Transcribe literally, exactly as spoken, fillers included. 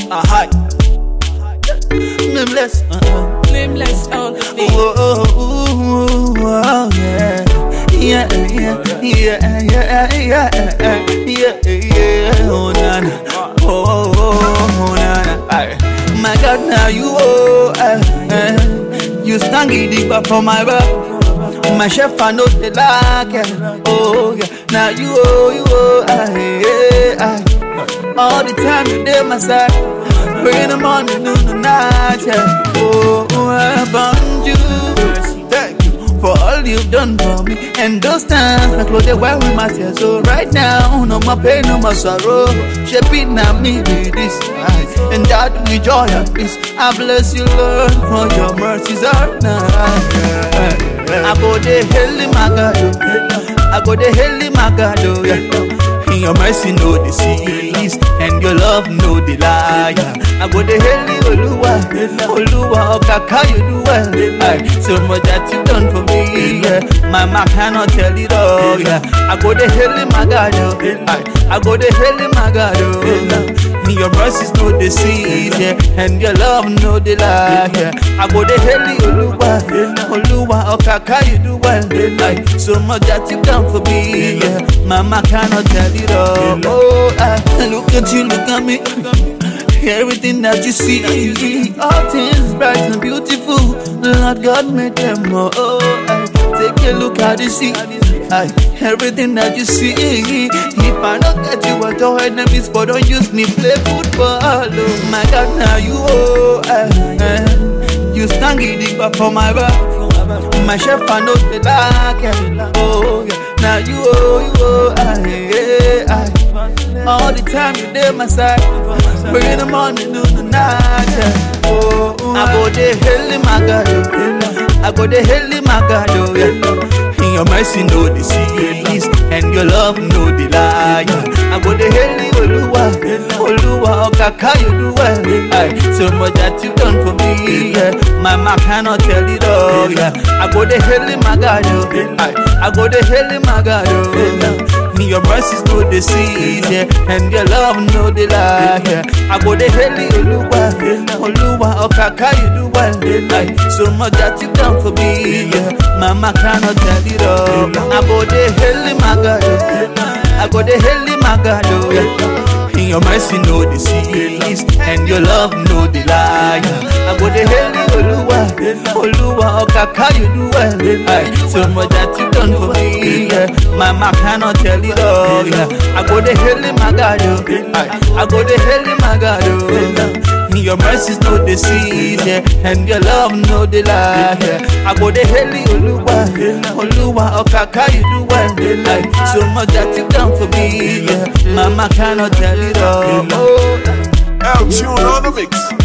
a high. Nameless, uh-uh. Nameless on the beat. Oh, oh, oh, oh, yeah. Yeah, yeah, yeah, yeah, yeah, yeah, yeah, oh, nana, oh, oh, oh, nana. Aye. My God, now you, oh, uh, uh, you stand deeper for my back. My chef, I know they like it. Oh, yeah, now you, oh, you, oh, aye, yeah, aye. All the time you did my side. In the morning, noon, the night, yeah. Oh, I found you. Thank you for all you've done for me. And those times, my clothes, they wear with my tears. So right now, no more pain, no more sorrow. Shaping now me with this eyes. And that with joy and peace. I bless you, Lord, for your mercies are nice. I go the hell in my God. I go the hell in my God, yeah. Your mercy know the seas, and your love know the liar. I go the hell in Oluwa, Oluwa, Okaka, you do well. Aye, so much that you done for me, yeah. My mouth cannot tell it all, yeah. I go the hell in my God, oh. I go the hell in my God, oh. Your mercies know the seas, yeah, and your love know the liar. Yeah. I go the hell in Oluwa, Oluwa, Okaka, you do well. Aye, so much that you done for me, yeah. My mouth cannot tell it. Oh, I look at you, look at me. Everything that you see, all things bright and beautiful. Lord God made them. Oh, I take a look at the sea. I, everything that you see. If I don't get you at all enemies, but don't use me play football. Oh my God, now you oh, I, I, you stand deep for my back. My chef, I know the dark. Oh yeah. Now you oh, you oh, I, yeah, I. All the time you did my side. But in the morning, noon, the night, yeah. Oh, I go the hell in my God, oh. I go the hell in my God, oh, yeah. And your mercy know the seas, and your love know the liar. I go the hell in Oluwa, Oluwa, Okaka, you do well. Aye, so much that you done for me, yeah. My mouth cannot tell it all, yeah. I go the hell in my God, oh. Aye, I go the hell in my God, oh. Your mercies know the seas, yeah, and your love know the lie, yeah. I go the hell in Oluwa, Oluwa, Okaka, you do well. Aye, so much that you done for me, yeah. Mama cannot tell it all. I go the hell in my God, oh. I go the hell in my God, oh, yeah. Your mercy know the seas, and your love know the lie. I go the hell in Oluwa, Oluwa, Okaka, you do well. Aye, so much that you done for me, yeah. My mouth cannot tell it all, yeah. I go the hell in my God, oh. Aye, I go the hell in my God, oh. Your mercies know the seas, yeah, and your love know the lie, yeah. I go the hell in Oluwa, Oluwa, Okaka, you do well. Aye, so much that you done for me, yeah. Mama cannot tell it all. L-Tune on the mix.